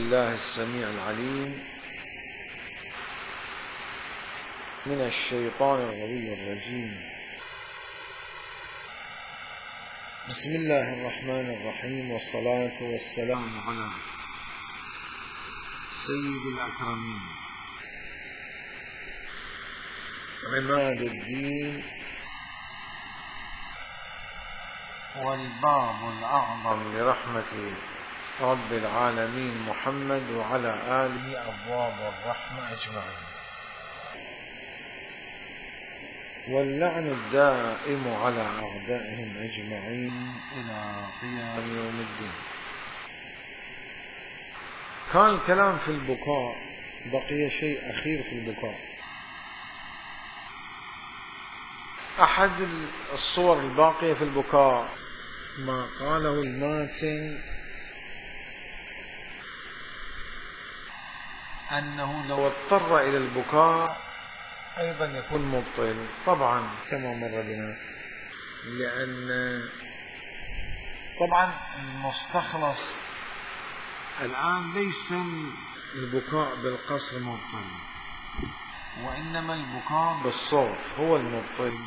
بالله السميع العليم من الشيطان الغوي الرجيم. بسم الله الرحمن الرحيم، والصلاة والسلام على سيد الأكرمين عماد الدين والباب الأعظم لرحمة رب العالمين محمد وعلى آله أبواب الرحمة أجمعين، واللعن الدائم على أعدائهم أجمعين إلى قيام يوم الدين. كان الكلام في البكاء، بقي شيء أخير في البكاء. أحد الصور الباقية في البكاء ما قاله الماتن أنه لو اضطر إلى البكاء أيضا يكون مبطل، طبعا كما مر بنا، لأن طبعا المستخلص الآن ليس البكاء بالقصر مبطل، وإنما البكاء بالصوت هو المبطل،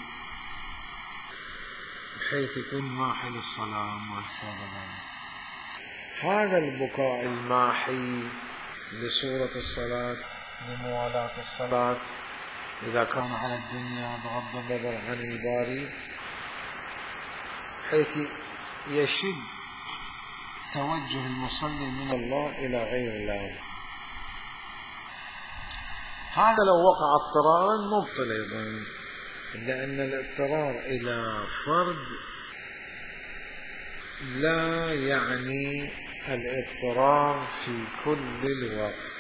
بحيث يكون ماحي للصلاة وهكذا ذلك. هذا البكاء الماحي لصورة الصلاة، لموالاة الصلاة، إذا كان على الدنيا بغض النظر عن الباري، حيث يشد توجه المصلي من الله إلى غير الله، هذا لو وقع اضطرارا مبطل أيضا، لأن الاضطرار إلى فرد لا يعني الاضطرار في كل الوقت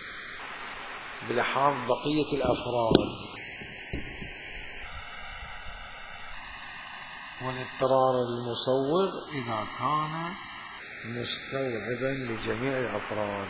بلحاظ بقية الأفراد، والاضطرار المصور إذا كان مستوعبا لجميع الأفراد.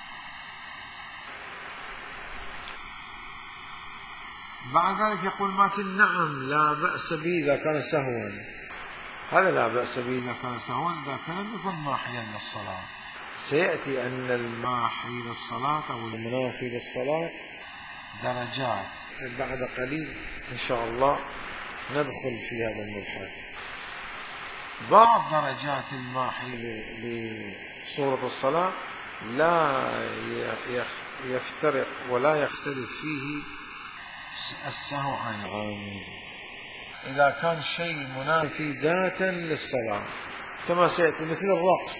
بعد ذلك يقول ماتن نعم لا بأس به إذا كان سهوا، هذا لا بأس به إذا كان سهوا، إذا كان لم يكن ماحيا للصلاة. سيأتي أن الماحي للصلاة أو المنافي للصلاة درجات، بعد قليل إن شاء الله ندخل في هذا المبحث. بعض درجات الماحي لصورة الصلاة لا يفترق ولا يختلف فيه السهو عن العام، إذا كان شيء منافي ذاتا للصلاة كما سيأتي، مثل الرقص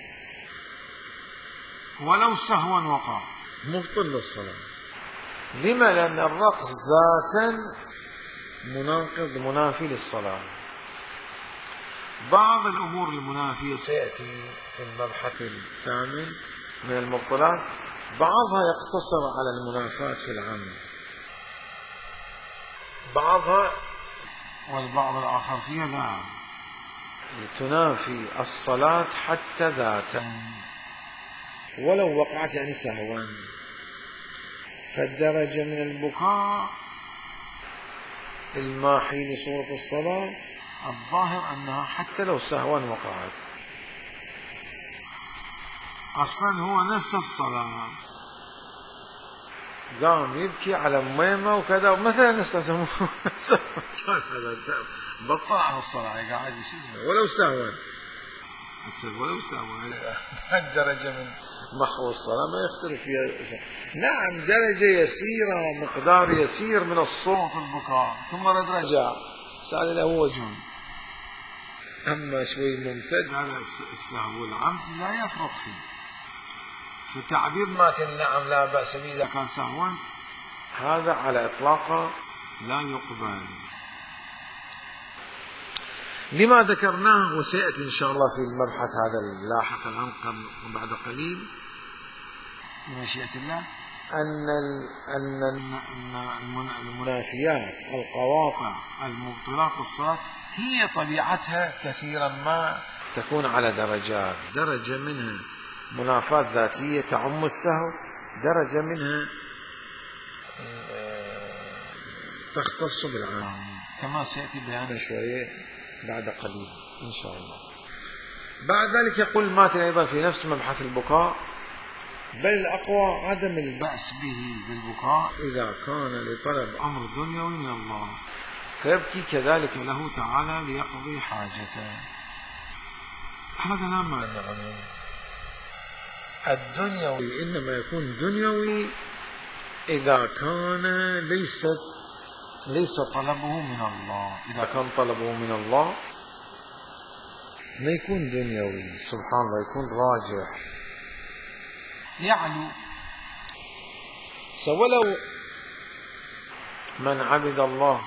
ولو سهوا وقع مبطل للصلاة. لما؟ لأن الرقص ذاتا مناقض منافي للصلاة. بعض الأمور المنافية سيأتي في المبحث الثامن من المبطلات، بعضها يقتصر على المنافاة في العام، بعضها والبعض الآخر فيها لا تنافي الصلاة حتى ذاتا ولو وقعت يعني سهوا. فالدرجة من البكاء الماحي لصورة الصلاة الظاهر أنها حتى لو سهوا وقعت، أصلا هو نسى الصلاة، قام يبكي على ميمة وكذا مثلا نستخدمه بطل عن الصلاة قاعد ولو سهوا، ولو سهوا الدرجة من محو الصلاة ما يختلف فيها. نعم درجة يسيرة، مقدار يسير من الصوت البكاء ثم رد رجع سأل له وجه، أما شوي ممتد هذا السهو والعمد لا يفرق فيه. فتعبير ماتن نعم لا بأس به إذا كان سهوا هذا على إطلاقه لا يقبل، لما ذكرناه وسيأتي إن شاء الله في المبحث هذا اللاحق الآن بعد قليل بمشيئة الله، أن المنافيات القواطع المبطلات الصلاة هي طبيعتها كثيرا ما تكون على درجات، درجة منها منافاة ذاتية تعم السهو، درجة منها تختص بالعام، كما سيأتي بيانا شوية بعد قليل إن شاء الله. بعد ذلك يقول ماتن أيضا في نفس مبحث البكاء بل الأقوى عدم البأس به بالبكاء إذا كان لطلب أمر دنيوي من الله، فيبكي كذلك له تعالى ليقضي حاجته. هذا لا مانع منه. الدنيوي إنما يكون دنيوي إذا كان ليس طلبه من الله. إذا كان طلبه من الله ما يكون دنيوي، سبحان الله، يكون راجح يعلو. ولو من عبد الله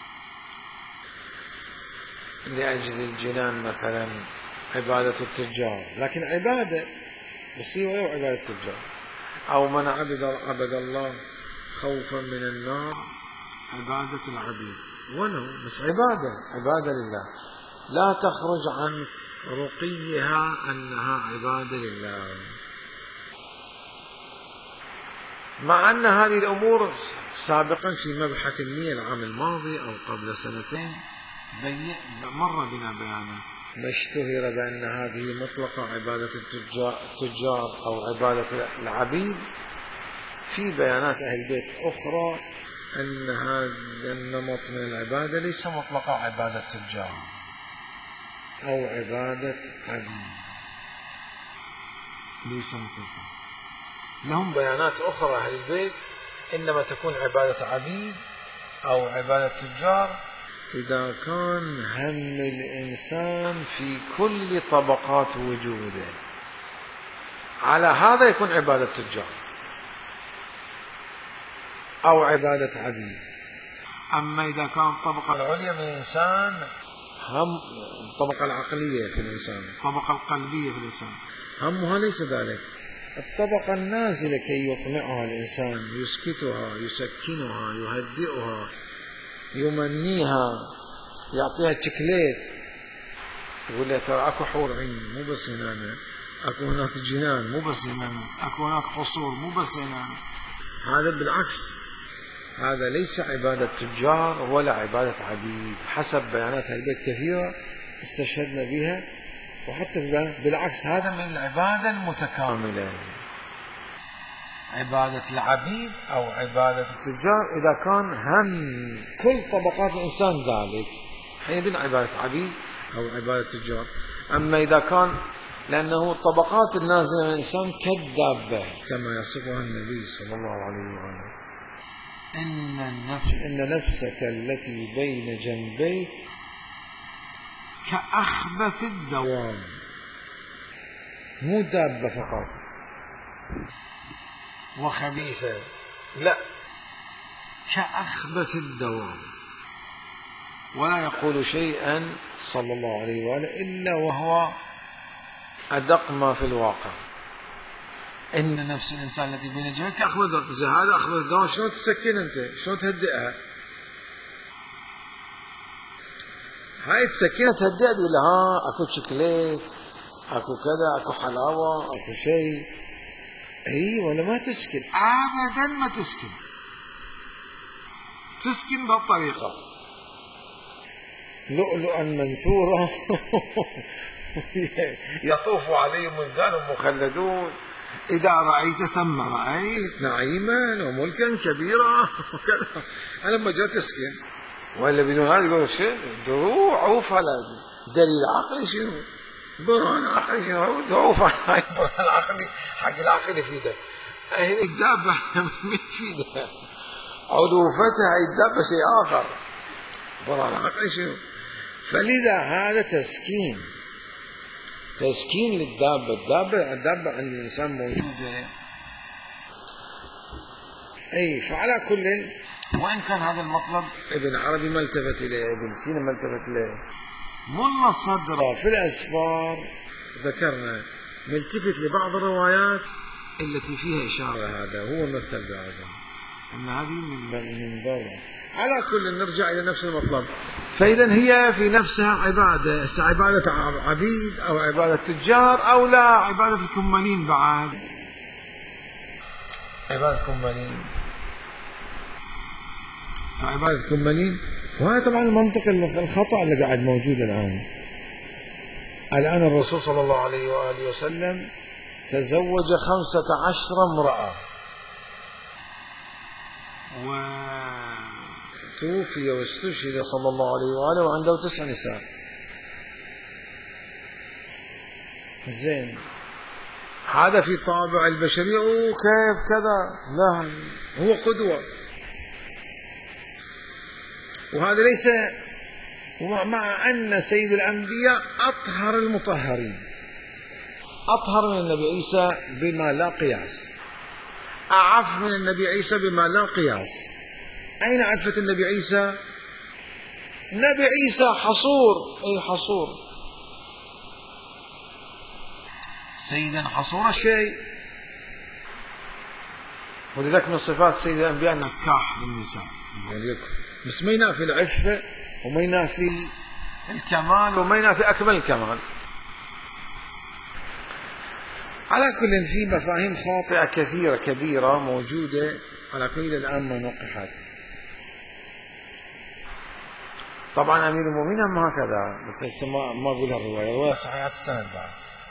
لأجل الجنان مثلا، عبادة التجار، لكن عبادة بصير ولو عبادة التجار، أو من عبد الله خوفا من النار، عبادة العبيد، ولو بس عبادة لله، لا تخرج عن رقيها أنها عبادة لله. مع أن هذه الأمور سابقا في مبحث النية العام الماضي أو قبل سنتين مر بنا بيانا، ما اشتهر بأن هذه مطلقة عبادة التجار أو عبادة العبيد، في بيانات أهل البيت أخرى أن هذا النمط من العبادة ليس مطلقة عبادة تجار أو عبادة عبيد، ليس مطلقة. لهم بيانات أخرى أهل البيت إنما تكون عبادة عبيد أو عبادة تجار إذا كان هم الإنسان في كل طبقات وجوده، على هذا يكون عبادة تجار أو عبادة عبيد. أما إذا كان الطبقة العليا من الإنسان هم الطبقة العقلية في الإنسان، الطبقة القلبية في الإنسان، همها ليس ذلك. الطبقة النازلة كي يطمئها الإنسان، يسكتها، يسكنها، يهدئها، يمنيها، يعطيها تشكليت، يقول لها ترى أكو حور عين مو بس هنا، أكو هناك جنان مو بس هنا، أكو هناك قصور مو بس هنا. هذا بالعكس، هذا ليس عبادة تجار ولا عبادة عبيد حسب بيانات أهل البيت كثيرة استشهدنا بها، وحتى بالعكس هذا من العبادة المتكاملة، عبادة العبيد أو عبادة التجار إذا كان هم كل طبقات الإنسان ذلك، حينئذ عبادة عبيد أو عبادة تجار. أما إذا كان لأنه الطبقات النازلة من الإنسان كالدابة كما يصفها النبي صلى الله عليه وآله، إن نفسك التي بين جنبيك كأخبث الدوام، مو دابة فقط وخبيثة، لا، كأخبث الدوام، ولا يقول شيئا صلى الله عليه وآله إلا وهو أدق ما في الواقع. إن نفس الإنسان التي بين جنبيك كأخبث الدوام، هذا أخبث الدوام، شلون تسكن أنت؟ شلون تهدئها؟ هاي تسكنها تهدئها، تقول لها أكو شوكليت، أكو كذا، أكو حلاوة، أكو شيء، اي ولا ما تسكن ابدا، ما تسكن بهالطريقه، لؤلؤا منثورا يطوف عليهم ولدان مخلدون، اذا رايت ثم رايت نعيما وملكا كبيرا وكذا. لما جاء تسكن، ولا بدون هذا يقول شيء دروع عوف، على دليل عقلي شنو؟ برهان عقلي شنو؟ ضعوف هاي برهان عقلي، حق العقل يفيدك. هي الدابة ما يفيدها، عضوفتها هاي الدابة شيء آخر، برهان عقلي شنو؟ فلذا هذا تسكين للدابة. الدابة عند الإنسان موجودة. أي فعلى كل، وإن كان هذا المطلب ابن عربي ما التفت إليه، ابن سينا ما التفت إليه، ملا صدر في الأسفار ذكرنا ملتفت لبعض الروايات التي فيها إشارة، هذا هو مثل بهذا، أن هذه من بره. على كل نرجع إلى نفس المطلب. فإذا هي في نفسها عبادة، عبادة عبيد أو عبادة تجار أو لا عبادة الكمالين، بعد عبادة كمالين، فعبادة كمالين. وهذا طبعا المنطق الخطأ اللي قاعد موجود الآن الرسول صلى الله عليه وآله وسلم تزوج 15 امرأة، وتوفي واستشهد صلى الله عليه وآله وعنده 9 نساء. زين، هذا في طابع البشرية، كيف كذا؟ لا، هو قدوة. وهذا ليس، مع أن سيد الأنبياء أطهر المطهرين، أطهر من النبي عيسى بما لا قياس، أعف من النبي عيسى بما لا قياس. أين عفة النبي عيسى؟ النبي عيسى حصور، أي حصور، سيدا حصور الشيء. ولذلك من صفات سيد الأنبياء نكاح للنساء، بس ما ينافي العفة وما ينافي الكمال وما ينافي أكمل الكمال. على كل، في مفاهيم خاطئة كثيرة كبيرة موجودة، على كل الآن ما نقحت. طبعا أمير المؤمنين هم هكذا، بس ما أقولها الرواية صحيحة السند. بعد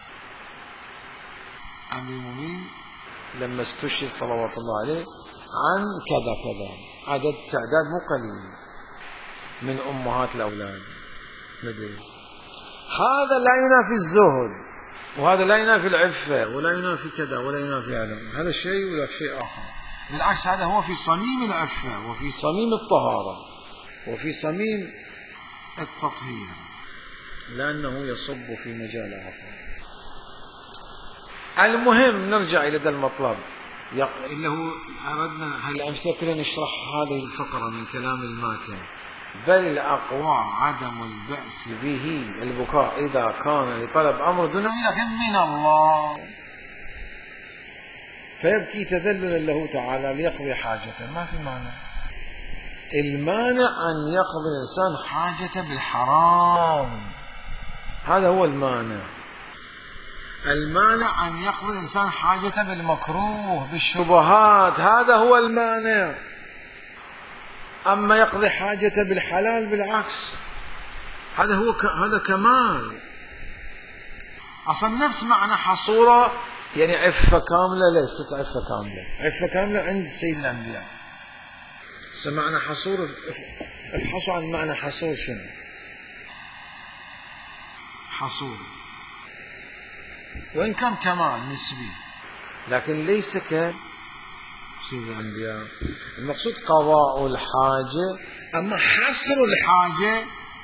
أمير المؤمنين لما استشهد صلوات الله عليه عن كذا كذا، تعداد مو قليل من أمهات الأولاد لديه. هذا لا ينافي الزهد، وهذا لا ينافي العفة، ولا ينافي كذا، ولا ينافي هذا الشيء ولا شيء آخر. بالعكس، هذا هو في صميم العفة، وفي صميم الطهارة، وفي صميم التطهير، لأنه يصب في مجال آخر. المهم نرجع إلى ذا المطلب اللي هو أردنا هالأمثلة كلها نشرح هذه الفقرة من كلام الماتن. بل الأقوى عدم البأس به البكاء إذا كان لطلب أمر دنيوي لكن من الله، فيبكي تذللا له تعالى ليقضي حاجته. ما في مانع. المانع أن يقضي الإنسان حاجته بالحرام، هذا هو المانع. المانع أن يقضي الإنسان حاجته بالمكروه بالشبهات، هذا هو المانع. أما يقضي حاجته بالحلال بالعكس، هذا كمال. أصلا نفس معنى حصورة، يعني عفة كاملة، ليست عفة كاملة. عفة كاملة عند سيد الأنبياء. سمعنا حصور، افحصوا عن معنى حصور شنو؟ حصور وإن كان كمال نسبي، لكن ليس كسيد الأنبياء. المقصود قضاء الحاجة، أما حصر الحاجة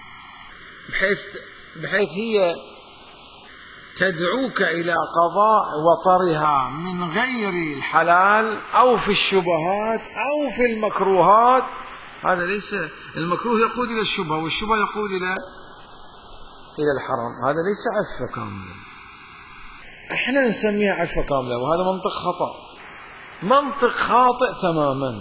بحيث هي تدعوك إلى قضاء وطرها من غير الحلال أو في الشبهات أو في المكروهات. هذا ليس، المكروه يقود إلى الشبهة، والشبهة يقود إلى الحرام. هذا ليس عفة كاملة. احنا نسميها عفة كاملة، وهذا منطق خطأ، منطق خاطئ تماما.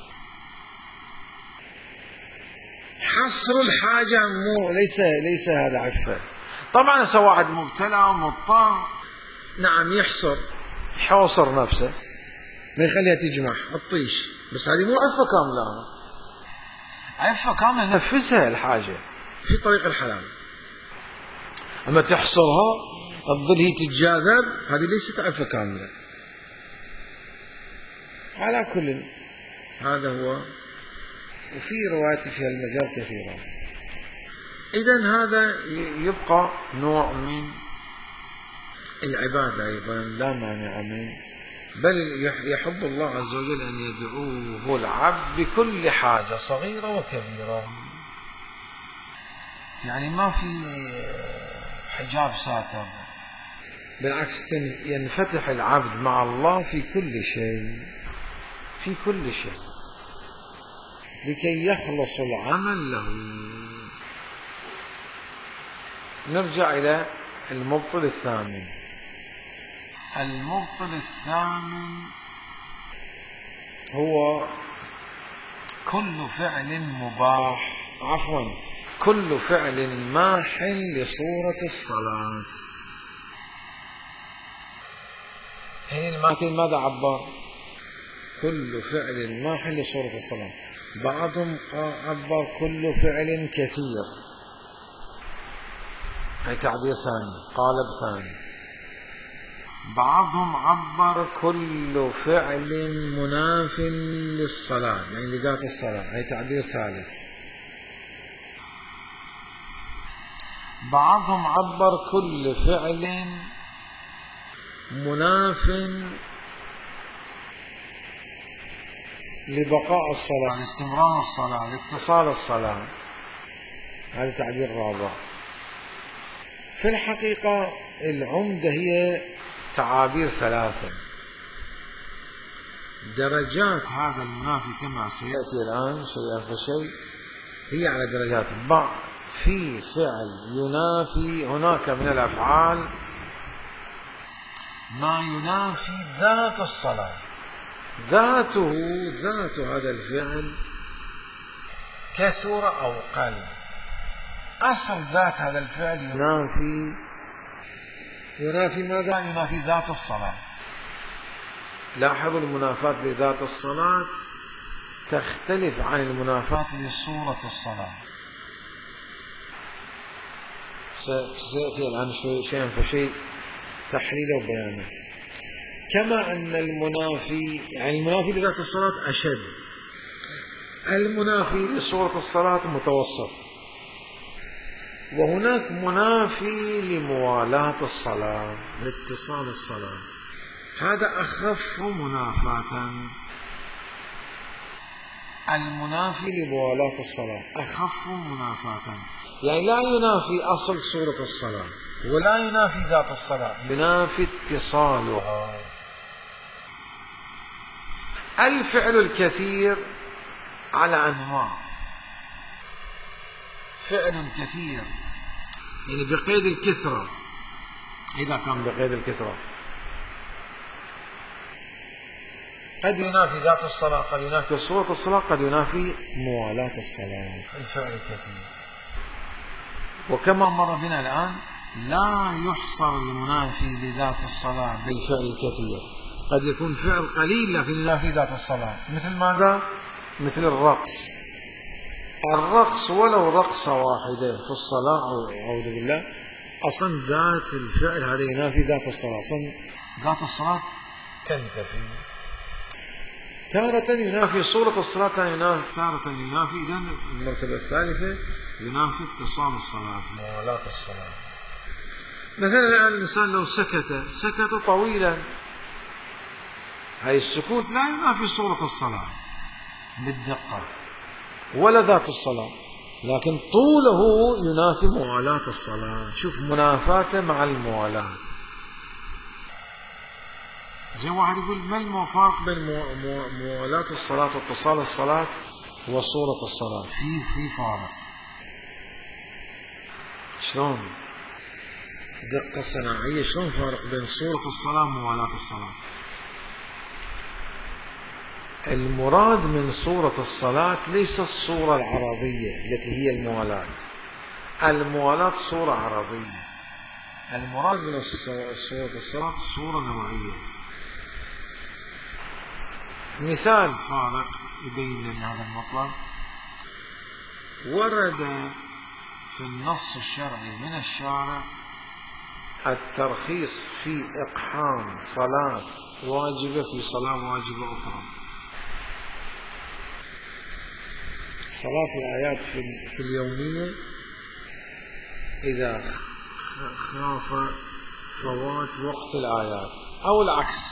حصر الحاجة ليس هذا عفة. طبعا سواء واحد مبتلى ومضطر، نعم يحوصر نفسه، ما يخليها تجمع الطيش، بس هذه مو عفة كاملة. عفة كاملة نفسها الحاجة في طريق الحلال. أما تحصرها تظل هي تتجاذب، هذه ليست عفة كاملة. على كل، هذا هو. وفي روايات في المجال كثيرة. إذن هذا يبقى نوع من العبادة أيضا لا مانع منه، بل يحب الله عز وجل أن يدعوه العبد بكل حاجة صغيرة وكبيرة. يعني ما في حجاب ساتر، بالعكس ينفتح العبد مع الله في كل شيء، في كل شيء، لكي يخلص العمل له. نرجع إلى المبطل الثامن. المبطل الثامن هو كل فعل مباح، كل فعل ماح لصورة الصلاة. هنا الماتن ماذا عبر؟ كل فعل ماح لصورة الصلاة. بعضهم عبر كل فعل كثير، هي تعبير ثاني، قالب ثاني. بعضهم عبر كل فعل مناف للصلاة، يعني لذات الصلاة، هي تعبير ثالث. بعضهم عبر كل فعل مناف لبقاء الصلاة، لاستمرار الصلاة، لاتصال الصلاة، هذا تعبير رابع. في الحقيقة العمدة هي تعابير ثلاثة. درجات هذا المنافي كما سيأتي الآن شيئا فشيء هي على درجات. في فعل ينافي، هناك من الأفعال ما ينافي ذات الصلاة، ذات هذا الفعل كثر أو قل، أصل ذات هذا الفعل ينافي ماذا؟ ينافي ذات الصلاة. لاحظوا المنافاة لذات الصلاة تختلف عن المنافاة لصورة الصلاة. سيأتي الآن شيئا فشيء تحليله وبيانه. كما أن المنافي، يعني المنافي لذات الصلاة أشد، المنافي لصورة الصلاة متوسط، وهناك منافي لموالاة الصلاة، لاتصال الصلاة، هذا أخف منافاة. المنافي لموالاة الصلاة أخف منافاة، يعني لا ينافي أصل صورة الصلاة ولا ينافي ذات الصلاة، ينافي اتصالها. الفعل الكثير على أنواع. فعل كثير يعني بقيد الكثرة، إذا كان بقيد الكثرة قد ينافي ذات الصلاة، قد ينافي صورة الصلاة، قد ينافي موالاة الصلاة. الفعل الكثير، وكما مر بنا الآن لا يحصر المنافي لذات الصلاة بالفعل الكثير، قد يكون فعل قليل لكن ينافي ذات الصلاة. مثل ماذا؟ مثل الرقص ولو رقصة واحدة في الصلاة، أعوذ بالله، أصلا ذات الفعل هذا ينافي ذات الصلاة، أصلا ذات الصلاة تنتفي. تارة ينافي صورة الصلاة، تارة ينافي، إذن المرتبة الثالثة ينافي اتصال الصلاة، موالاة الصلاة. مثلا الآن الإنسان لو سكت طويلا، هاي السكوت لا ينافي صورة الصلاة بالدقة ولا ذات الصلاة، لكن طوله ينافي موالاة الصلاة. شوف منافاته مع الموالاة. زي واحد يقول ما الفرق بين موالاة الصلاة واتصال الصلاة وصورة الصلاة؟ في فارق. شلون؟ دقة صناعية. شلون فارق بين صورة الصلاة وموالاة الصلاة؟ المراد من صورة الصلاة ليس الصورة العرضية التي هي الموالاة. الموالاة صورة عرضية، المراد من صورة الصلاة صورة نوعية. مثال فارق يبين لنا هذا المطلب: ورد في النص الشرعي من الشارع الترخيص في إقحام صلاة واجبة في صلاة واجبة أخرى. صلاة الآيات في اليومية إذا خاف فوات وقت الآيات، أو العكس.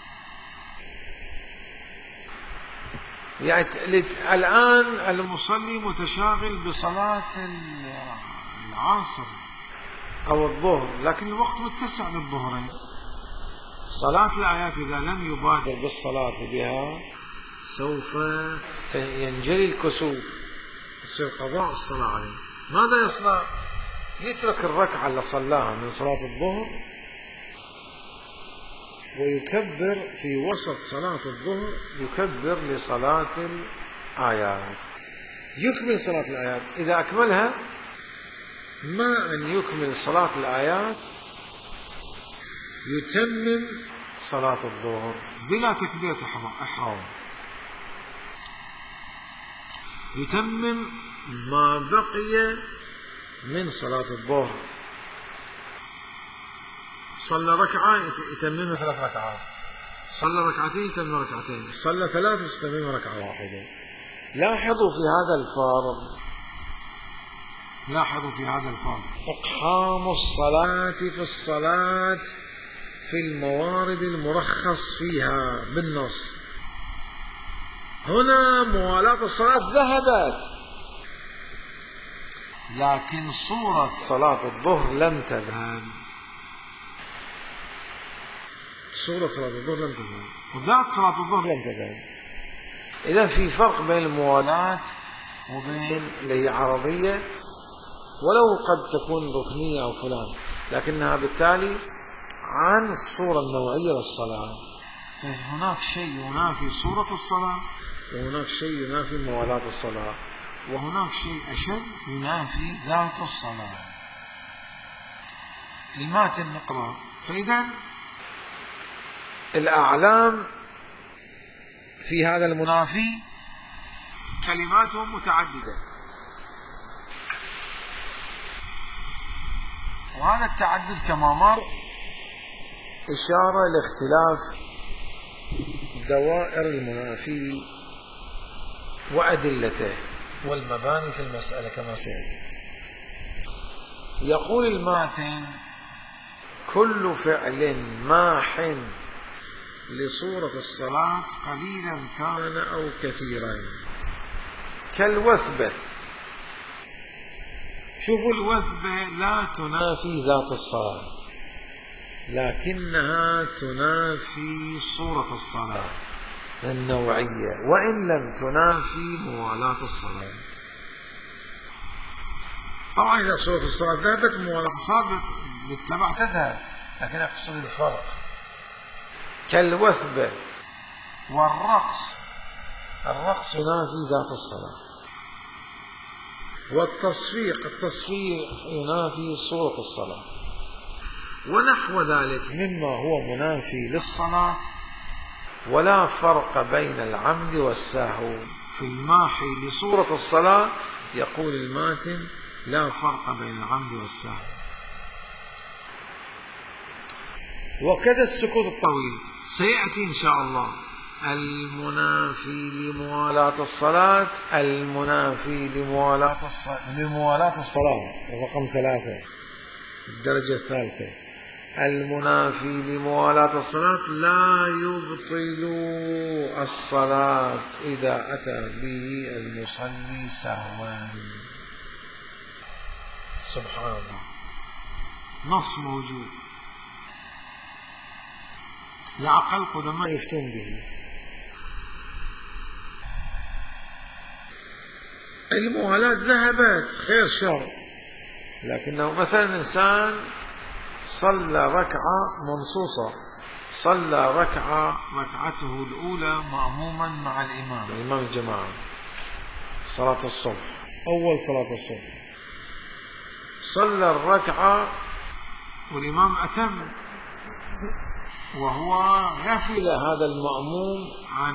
يعني الآن المصلي متشاغل بصلاة العصر أو الظهر، لكن الوقت متسع للظهرين. صلاة الآيات إذا لم يبادر بالصلاة بها سوف ينجلي الكسوف، يصير قضاء الصلاة عليه. ماذا يصنع؟ يترك الركعة اللي صلاها من صلاة الظهر ويكبر في وسط صلاة الظهر، يكبر لصلاة الآيات، يكمل صلاة الآيات. إذا أكملها، ما أن يكمل صلاة الآيات يتمم صلاة الظهر بلا تكبيرة إحرام، يتمم ما بقي من صلاة الظهر صلى ركعة يتمم 3 ركعات، صلى ركعتين يتمم ركعتين، صلى 3 يتمم ركعة واحدة. لاحظوا في هذا الفرق إقحام الصلاة في الصلاة في الموارد المرخص فيها بالنص. هنا موالاة الصلاة ذهبت، لكن صورة صلاة الظهر لم تذهب. صورة صلاة الظهر لم تذهب، وذات صلاة الظهر لم تذهب. إذا في فرق بين الموالاة وبين اللي هي عرضية، ولو قد تكون ركنية أو فلان، لكنها بالتالي عن الصورة النوعية للصلاة. فهناك شيء ينافي صورة الصلاة، وهناك شيء ينافي موالاة الصلاة، وهناك شيء أشد ينافي ذات الصلاة. الماتن نقرأ. فإذا الأعلام في هذا المنافي كلماتهم متعددة، وهذا التعدد كما مر إشارة لاختلاف دوائر المنافي وأدلته والمباني في المسألة كما سيأتي. يقول الماتن: كل فعل ماح لصورة الصلاة قليلا كان أو كثيرا، كالوثبة. شوفوا الوثبة لا تنافي ذات الصلاة، لكنها تنافي صورة الصلاة النوعية، وإن لم تنافي موالاة الصلاة. طبعا إذا صورة الصلاة ذهبت موالاة الصلاة بالتبع تذهب، لكن أقصد الفرق. كالوثبة والرقص، الرقص ينافي ذات الصلاة، التصفيق ينافي صورة الصلاة، ونحو ذلك مما هو منافي للصلاة. ولا فرق بين العمد والسهو في الماحي لصورة الصلاة. يقول الماتن: لا فرق بين العمد والسهو. وكذا السكوت الطويل سيأتي إن شاء الله. المنافي لموالاة الصلاة، المنافي لموالاة الصلاة رقم 3 الدرجة الثالثة. المنافي لموالاة الصلاة لا يبطل الصلاة إذا أتى به المصلي سهوا. سبحان الله، نص موجود لعقل قدماء يفتون به. الموالاة ذهبت خير شر، لكنه مثلا إنسان صلى ركعة منصوصة، صلى ركعته الأولى مأموما مع الإمام الجماعة، صلاة الصبح، أول صلاة الصبح، صلى الركعة والإمام أتم، وهو غفل هذا المأموم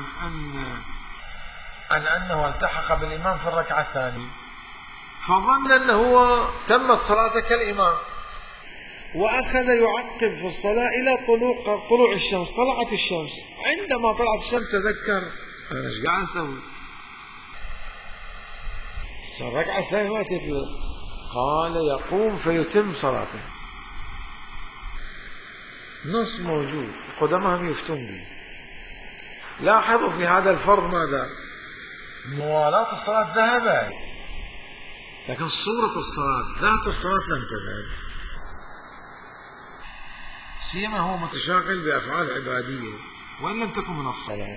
عن أنه التحق بالإمام في الركعة الثانية، فظن أنه تمت صلاته كالإمام، وأخذ يعقب في الصلاة إلى طلوع الشمس. طلعت الشمس، عندما طلعت الشمس تذكر: أنا إيش قاعد أسوي؟ الركعة الثانية ما تفلت. قال: يقوم فيتم صلاته. نص موجود قدمهم يفتون به. لاحظوا في هذا الفرض ماذا؟ موالاة الصلاة ذهبت، لكن صورة الصلاة ذات الصلاة لم تذهب، سيما هو متشاغل بأفعال عبادية وإن لم تكن من الصلاة.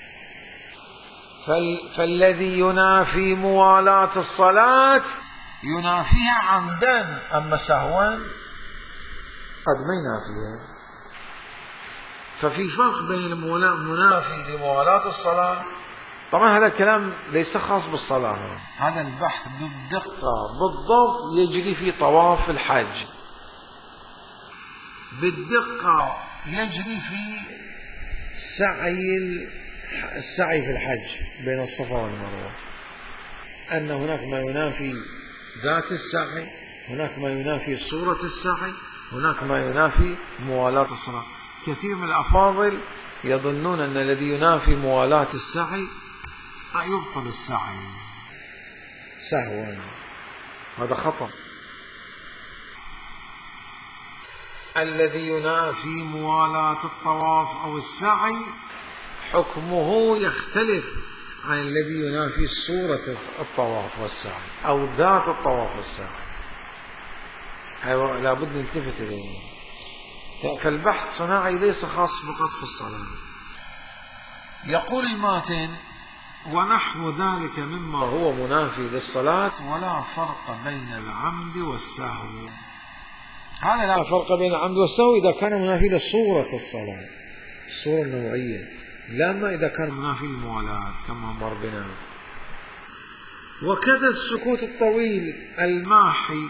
فالذي ينافي موالاة الصلاة ينافيها عمدا، أما سهوا قد ما ينافيها. ففي فرق بين المنافي لموالاة الصلاة. طبعا هذا الكلام ليس خاص بالصلاة، هذا البحث بالدقة بالضبط يجري في طواف الحج، بالدقة يجري في السعي في الحج بين الصفا والمروة، أن هناك ما ينافي ذات السعي، هناك ما ينافي صورة السعي، هناك ما ينافي موالاة الصلاة. كثير من الأفاضل يظنون أن الذي ينافي موالاة السعي يبطل السعي سهوا، هذا خطأ. الذي ينافي موالاة الطواف أو السعي حكمه يختلف عن الذي ينافي صورة الطواف والسعي أو ذات الطواف والسعي. لابد نلتفت إليه. فالبحث صناعي ليس خاص فقط في الصلاة. يقول الماتن: ونحو ذلك مما هو منافي للصلاة ولا فرق بين العمد والسهو. هذا لا فرق بين العمد والسهو إذا كان منافي لصورة الصلاة، الصورة النوعية، لا ما إذا كان منافي للموالاة كما مر بنا. وكذا السكوت الطويل الماحي.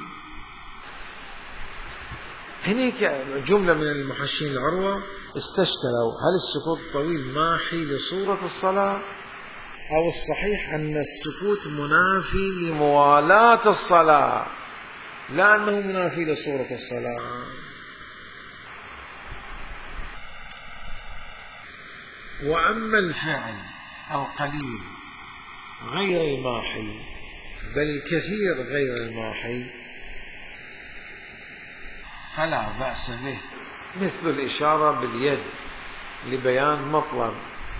هنيك جملة من المحشين العروة استشكلوا: هل السكوت الطويل ماحي لصورة الصلاة، أو الصحيح أن السكوت منافي لموالاة الصلاة لا أنه منافي لصورة الصلاة؟ وأما الفعل القليل غير الماحي بل الكثير غير الماحي فلا بأس به، مثل الإشارة باليد لبيان مطلب،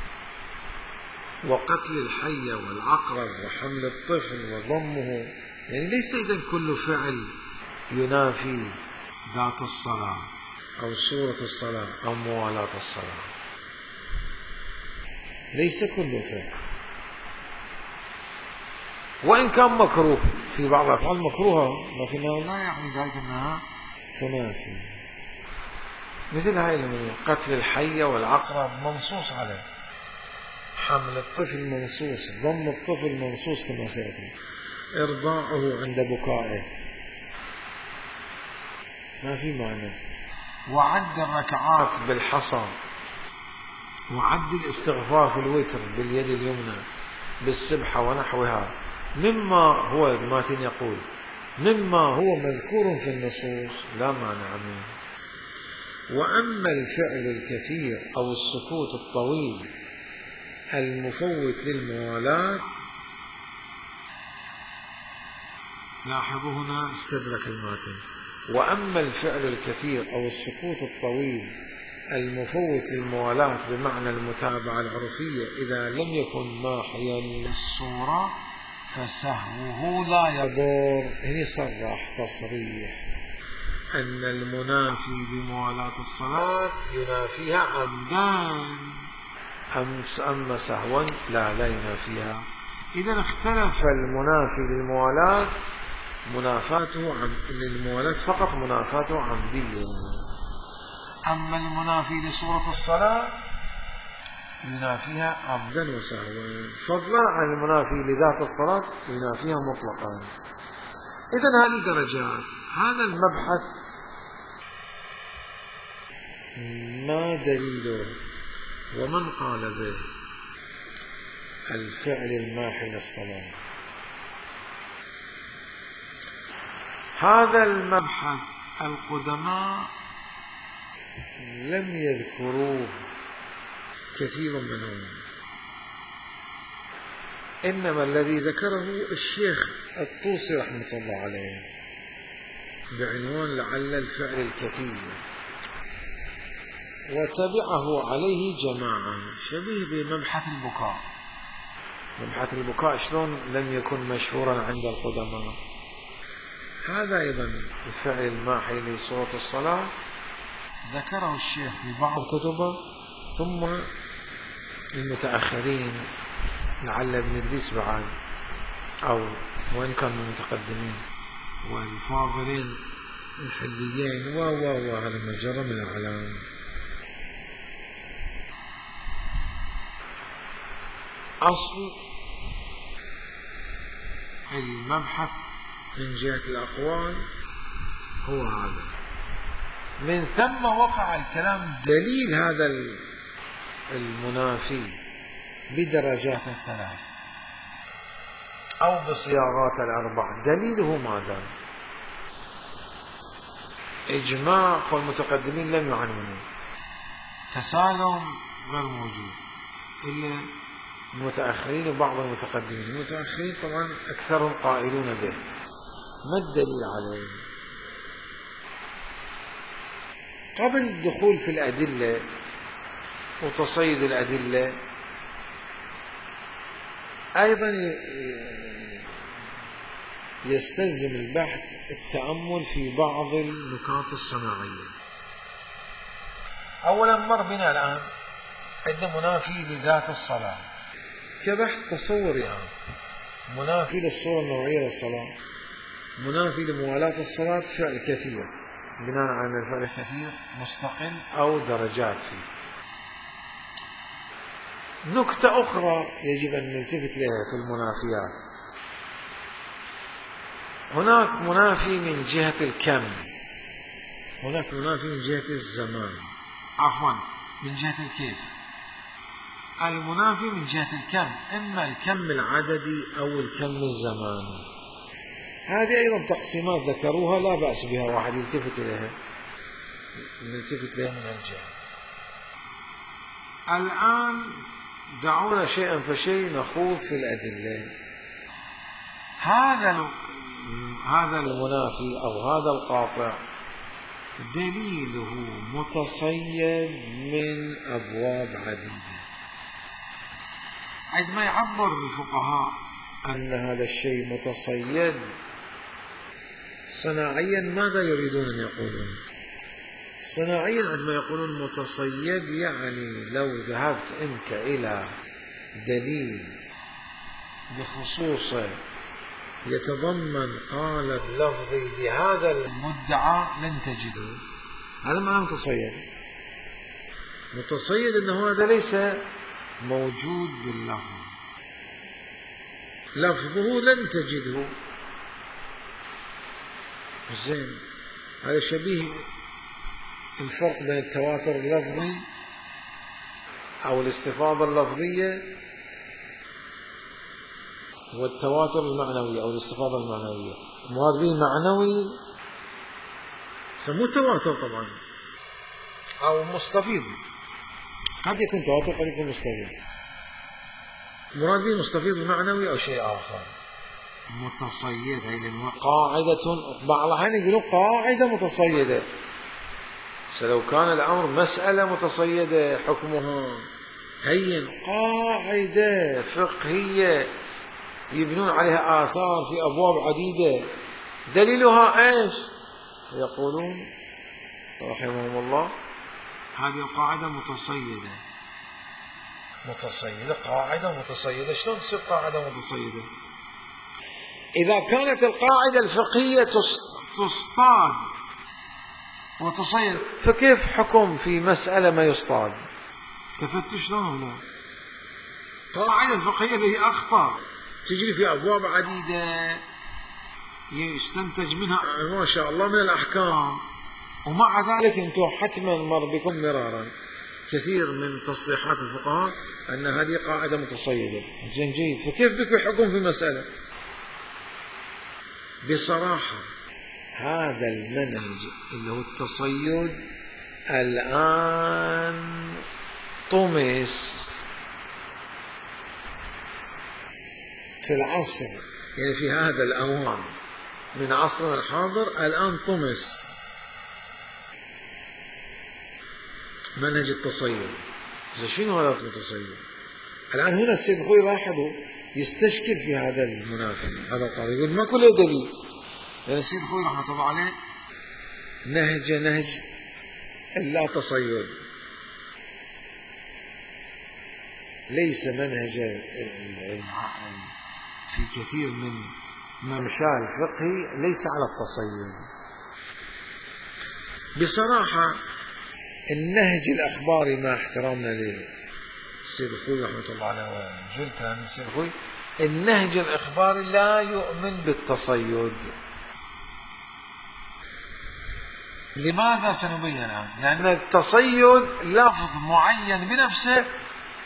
وقتل الحية والعقرب وحمل الطفل وضمه. يعني ليس إذن كل فعل ينافي ذات الصلاة أو صورة الصلاة أو موالاة الصلاة، ليس كل فعل، وإن كان مكروه. في بعض الأفعال مكروهة لكنها لا يعني ذلك أنها تنافي. مثل هاي من قتل الحية والعقرب منصوص عليه، حمل الطفل منصوص، ضم الطفل منصوص كما سيأتي، إرضاعه عند بكائه ما في معنى، وعد الركعات بالحصى، وعد الاستغفار في الوتر باليد اليمنى بالسبحة ونحوها، مما هو الماتن يقول مما هو مذكور في النصوص لا مانع منه. وأما الفعل الكثير أو السكوت الطويل المفوت للموالاة، لاحظوا هنا استدرك الماتن: وأما الفعل الكثير أو السكوت الطويل المفوت للموالاة بمعنى المتابعة العرفية إذا لم يكن ماحيا للصورة فسهوه لا يضر. هنا صرح تصريح أن المنافي لموالاة الصلاة ينافيها عمدان، أما سهوا لا ينافيها. إذا اختلف المنافي للموالاة منافاته للموالاة فقط منافاته عمدية، أما المنافي لصورة الصلاة ينافيها عمدا وسهوا، فضلا عن المنافي لذات الصلاة ينافيها مطلقا. إذن هذه درجات. هذا المبحث ما دليله ومن قال به الفعل الماحي للصلاة؟ هذا المبحث القدماء لم يذكروه كثير منهم، إنما الذي ذكره الشيخ الطوسي رحمة الله عليه بعنوان لعل الفعل الكثير، وتبعه عليه جماعة شبيه بمبحث البكاء. مبحث البكاء شلون لم يكن مشهورا عند القدماء، هذا أيضا الفعل الماحي لصورة الصلاة ذكره الشيخ في بعض كتبه، ثم المتأخرين لعل ابن إدريس بعد أو وإن كان من المتقدمين والفاضلين الحليين على مجرى من الأعلام. أصل المبحث من جهة الأقوال هو هذا، من ثم وقع الكلام. دليل هذا المنافي بدرجات الثلاث أو بصياغات الأربع دليله ماذا؟ إجماع والمتقدمين لم يعنونه، تسالم غير موجود إلا المتأخرين وبعض المتقدمين. المتأخرين طبعا أكثرهم قائلون به. ما الدليل عليه؟ قبل الدخول في الأدلة وتصيد الأدلة أيضا يستلزم البحث التأمل في بعض النكات الصناعية. أولا مر بنا الآن عندنا منافي لذات الصلاة كبحث تصوري يعني، منافي للصورة النوعية للصلاة، منافي لموالاة الصلاة فعل كثير، بناء على أن الفعل الكثير مستقل أو درجات فيه. نكتة أخرى يجب أن نلتفت لها في المنافيات، هناك منافي من جهة الكم، هناك منافي من جهة الزمان، عفوا من جهة الكيف. المنافي من جهة الكم إما الكم العددي أو الكم الزماني. هذه أيضا تقسيمات ذكروها لا بأس بها، واحد يلتفت إليها، نلتفت إليها من الجهة. الآن دعونا شيئا فشيء نخوض في الأدلة. هذا المنافي أو هذا القاطع دليله متصيد من أبواب عديدة. عندما يعبر الفقهاء أن هذا الشيء متصيد صناعيا ماذا يريدون أن يقولون؟ صناعيا عندما يقولون متصيد يعني لو ذهبت أنت إلى دليل بخصوصه يتضمن قالب لفظي لهذا المدعى لن تجده. هذا معنى متصيد. متصيد أنه هذا ليس موجود باللفظ، لفظه لن تجده. زين، هذا شبيه الفرق بين التواتر اللفظي أو الاستفاضة اللفظية والتواتر المعنوي أو الاستفاضة المعنوية. المراد به المعنوي سموه تواتر طبعا أو مستفيض، قد يكون تواتر قد يكون مستفيض. المراد به مستفيض المعنوي أو شيء آخر. متصيد هي قاعدة، بعض الأحيان يقولون قاعدة متصيدة. لو كان الأمر مسألة متصيدة حكمها هين، قاعدة فقهية يبنون عليها آثار في أبواب عديدة، دليلها إيش؟ يقولون رحمهم الله هذه القاعدة متصيدة. قاعدة متصيدة، شلون تصير قاعدة متصيدة؟ إذا كانت القاعدة الفقهية تصطاد وتصيد، فكيف حكم في مسألة ما يصطاد؟ تفتش شلون لا؟ قاعدة الفقهية اللي هي أخطر تجري في أبواب عديدة يستنتج منها ما شاء الله من الأحكام، ومع ذلك أنتم حتما مر بكم مرارا كثير من تصريحات الفقهاء أن هذه قاعدة متصيدة. زين جيد، فكيف بك حكم في مسألة؟ بصراحة هذا المنهج اللي هو التصيد الآن طمس في العصر، يعني في هذا الأوان من عصرنا الحاضر الآن طمس منهج التصيد. شنو هذا التصيد؟ الآن هنا السيد خوي لاحظوا يستشكل في هذا المنافي، هذا القاضي يقول ما كل دليل، لأن السيد خوي رحمة الله عليه نهج اللا تصيد، ليس منهج في كثير من ممشاه الفقهي ليس على التصيد. بصراحة النهج الأخباري مع احترامنا للسيد الخوي رحمة الله عليه وجلت عن السيد الخوي، النهج الأخباري لا يؤمن بالتصيد. لماذا سنبين الآن؟ لأن التصيد لفظ معين بنفسه،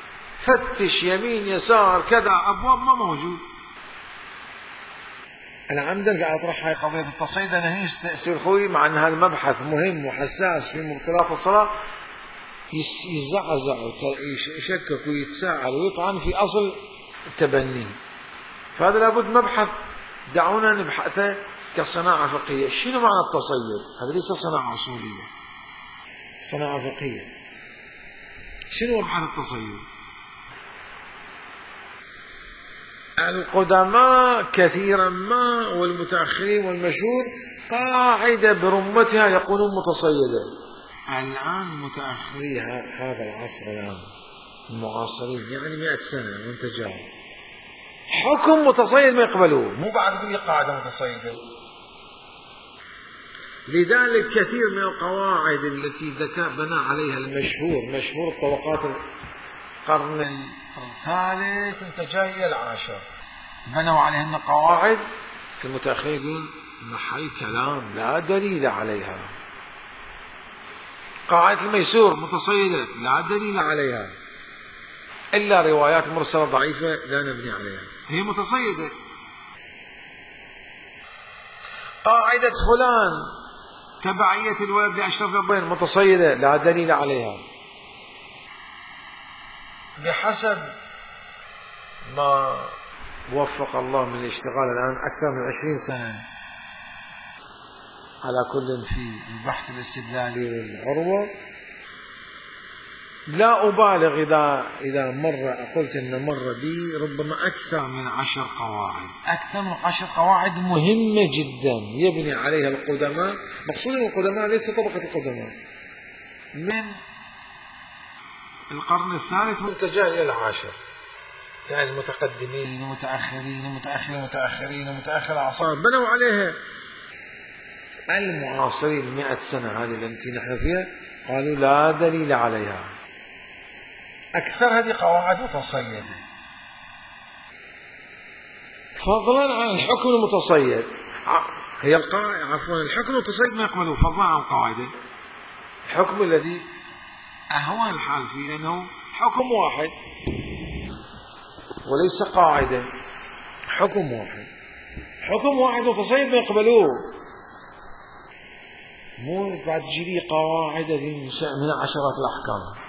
فتش يمين يسار كذا أبواب ما موجود. أنا عمدا قاعد أطرح هاي قضية التصيد، أنا هني سير خوي، مع أن هذا مبحث مهم وحساس في مختلف الصلاة، يزعزع ويشكك ويتساءل ويطعن في أصل التبني. فهذا لابد مبحث دعونا نبحثه كصناعة فقهية. شنو معنى التصيد؟ هذا ليس صناعة أصولية، صناعة فقهية. شنو مبحث التصيد؟ القدماء كثيرا ما والمتأخرين والمشهور قاعدة برمتها يقولون متصيدة. الآن متأخري هذا العصر الآن المعاصرين، يعني 100 سنة وانت جاي، حكم متصيد ما يقبلوه، مو بعد تقول لي قاعدة متصيدة. لذلك كثير من القواعد التي بنى عليها مشهور الطبقات القرن الثالث انت جاي الى العاشر، بنوا عليهن قواعد المتأخرين يقول محل كلام لا دليل عليها. قاعدة الميسور متصيدة لا دليل عليها إلا روايات مرسلة ضعيفة لا نبني عليها، هي متصيدة. قاعدة فلان تبعية الولد لأشرف الأبوين متصيدة لا دليل عليها. بحسب ما وفق الله من الاشتغال الآن أكثر من 20 سنة على كل في البحث الاستدلالي والعروة، لا أبالغ إذا قلت إن مر بي ربما أكثر من 10 قواعد، أكثر من 10 قواعد مهمة جدا يبني عليها القدماء. مقصود القدماء ليس طبقة القدماء، من القرن الثالث منتجه إلى العاشر، يعني المتقدمين ومتأخرين ومتأخر أعصار بنوا عليها. المعاصرين 100 سنة هذه التي نحن فيها قالوا لا دليل عليها. أكثر هذه قواعد متصيدة، فضلا عن الحكم المتصيد. هي الحكم المتصيد ما يقبلوه، فضلا عن القاعدة الحكم الذي أهون الحال فيه، لأنه حكم واحد وليس قاعدة، حكم واحد متصيد ما يقبلوه. مو بعد تجيلي قاعدة من 10 الأحكام.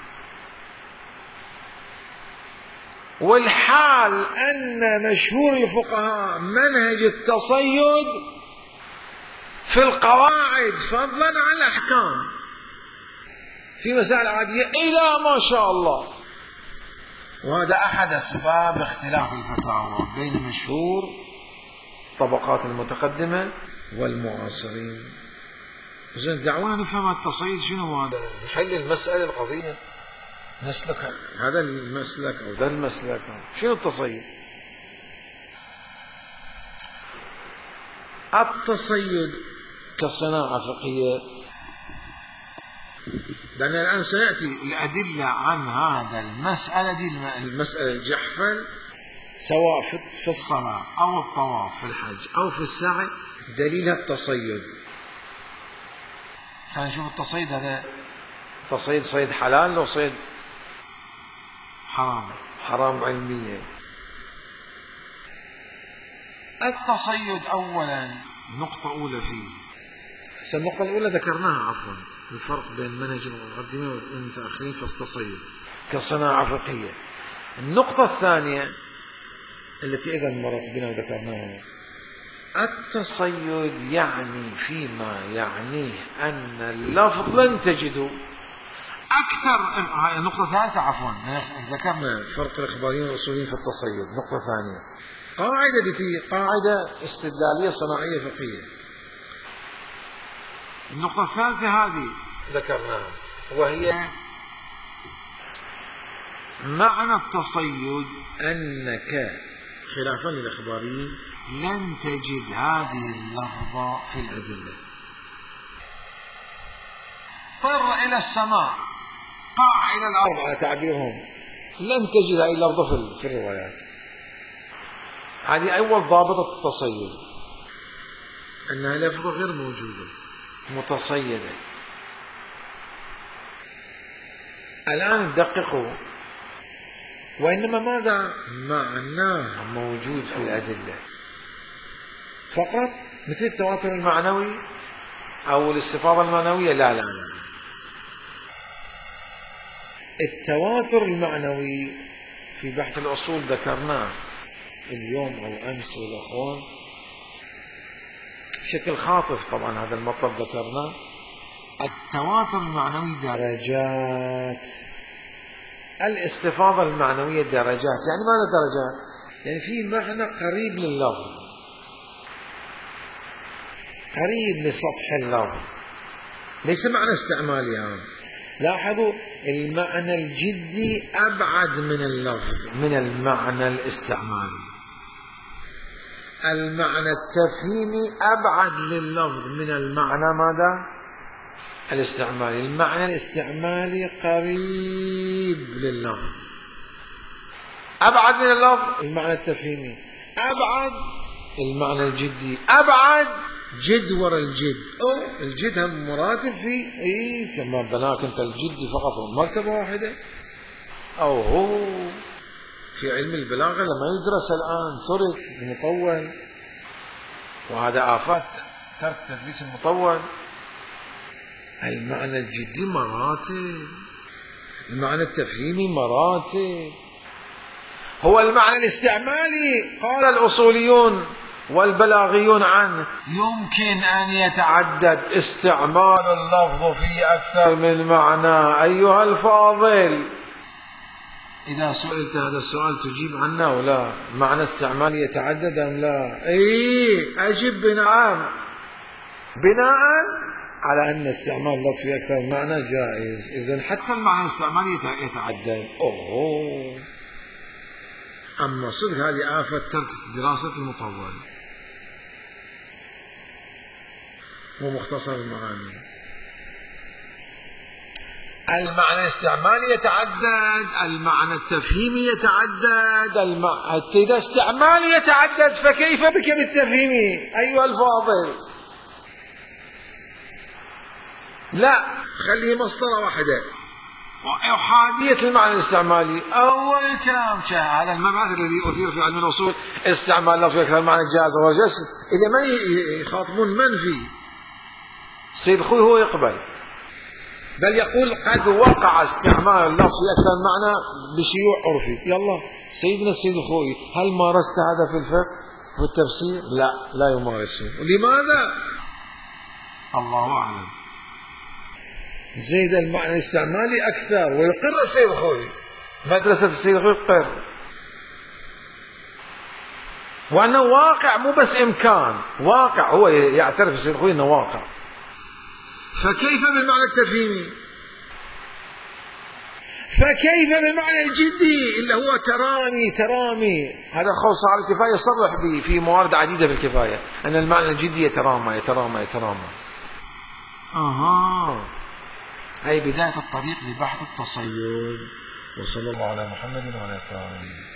والحال أن مشهور الفقهاء منهج التصيد في القواعد فضلا عن الأحكام في مسائل عادية إلى ما شاء الله. وهذا أحد أسباب اختلاف الفتاوى بين مشهور الطبقات المتقدمة والمعاصرين. زين، دعونا نفهم التصيد شنو هذا، نحل المسألة القضية، نسلك هذا المسلك أو ذا المسلك. شنو التصيد؟ التصيد كصناعة فقهية، لأن الآن سيأتي الأدلة عن هذا المسألة دي، المسألة الجحفل، سواء في الصلاة أو الطواف في الحج أو في السعي، دليلها التصيد. خلينا نشوف التصيد هذا تصيد صيد حلال لو صيد حرام علميا. التصيد أولا نقطة أولى فيه، النقطة الأولى ذكرناها عفوا، الفرق بين منهج المتقدمين والمتأخرين في التصيد كصناعة فقهية. النقطة الثانية التي أيضا مرت بنا وذكرناها، التصيد يعني فيما يعنيه أن اللفظ لن تجده أكثر. النقطة الثالثة عفوا، ذكرنا فرق الإخباريين والأصوليين في التصيد. نقطة ثانية، قاعدة استدلالية صناعية فقهية. النقطة الثالثة هذه ذكرناها، وهي معنى التصيد أنك خلافا للإخباريين لن تجد هذه اللفظة في الأدلة. طر إلى السماء، قاع إلى الأرض على تعبيرهم، لن تجد هذه اللفظة في الروايات. هذه أول ضابطة التصيد، أنها لفظة غير موجودة متصيدة. الآن ندققوا، وإنما ماذا معناه موجود في الأدلة. فقط مثل التواتر المعنوي أو الاستفاضة المعنوية؟ لا لا لا. التواتر المعنوي في بحث الأصول ذكرناه اليوم أو أمس والأخوان بشكل خاطف، طبعا هذا المطلب ذكرناه. التواتر المعنوي درجات، الاستفاضة المعنوية درجات. يعني ماذا درجات؟ يعني في معنى قريب لللفظ، قريب لسطح اللفظ، ليس معنى استعمالي هذا. لاحظوا المعنى الجدي أبعد من اللفظ، من المعنى الاستعمالي. المعنى التفهيمي أبعد لللفظ من المعنى ماذا؟ الاستعمالي. المعنى الاستعمالي قريب لللفظ، أبعد من اللفظ. المعنى التفهيمي أبعد، المعنى الجدي أبعد، جد ورا الجد. الجد هم مراتب في كما بناك انت الجدي فقط مرتبة واحدة. أو هو في علم البلاغة لما يدرس الآن ترك المطول، وهذا آفات ترك تدريس المطول. المعنى الجدي مراتب، المعنى التفهيمي مراتب. هو المعنى الاستعمالي قال الأصوليون والبلاغيون عنه يمكن أن يتعدد استعمال اللفظ في أكثر من معنى. أيها الفاضل، إذا سئلت هذا السؤال تجيب عنه أو لا؟ معنى استعمالي يتعدد أم لا؟ أجب بنعم، بناء على أن استعمال اللفظ في أكثر من معنى جائز. إذن حتى المعنى الاستعمالي يتعدد. أما صدق هذه آفة ترك دراسة المطول ومختصر المعاني. المعنى الاستعمالي يتعدد، المعنى التفهيمي يتعدد، إذا استعمالي يتعدد فكيف بك بالتفهيمي أيها الفاضل؟ لا، خليه مسطرة واحدة، أحادية المعنى الاستعمالي. أول كلام هذا المبحث الذي أثير في علم الأصول، استعمال اللفظ في أكثر المعنى جائز وجائز. إلى من يخاطبون؟ من فيه؟ السيد الخوئي هو يقبل، بل يقول قد وقع استعمال اللفظ في أكثر المعنى بشيوع عرفي. يلا سيدنا السيد الخوئي، هل مارست هذا في الفقه في التفسير؟ لا يمارسه. لماذا؟ الله أعلم. زيد المعنى الاستعمالي أكثر، ويقر السيد الخوئي، مدرسة السيد الخوئي يقر، وأنه واقع مو بس إمكان، واقع. هو يعترف السيد الخوئي أنه واقع. فكيف بالمعنى التفهيمي؟ فكيف بالمعنى الجدي اللي هو ترامي؟ هذا قول صاحب الكفاية يصرح به في موارد عديدة في الكفاية أن المعنى الجدي يترامى. هي بداية الطريق لبحث التصيد. وصلى الله على محمد وعلى آله.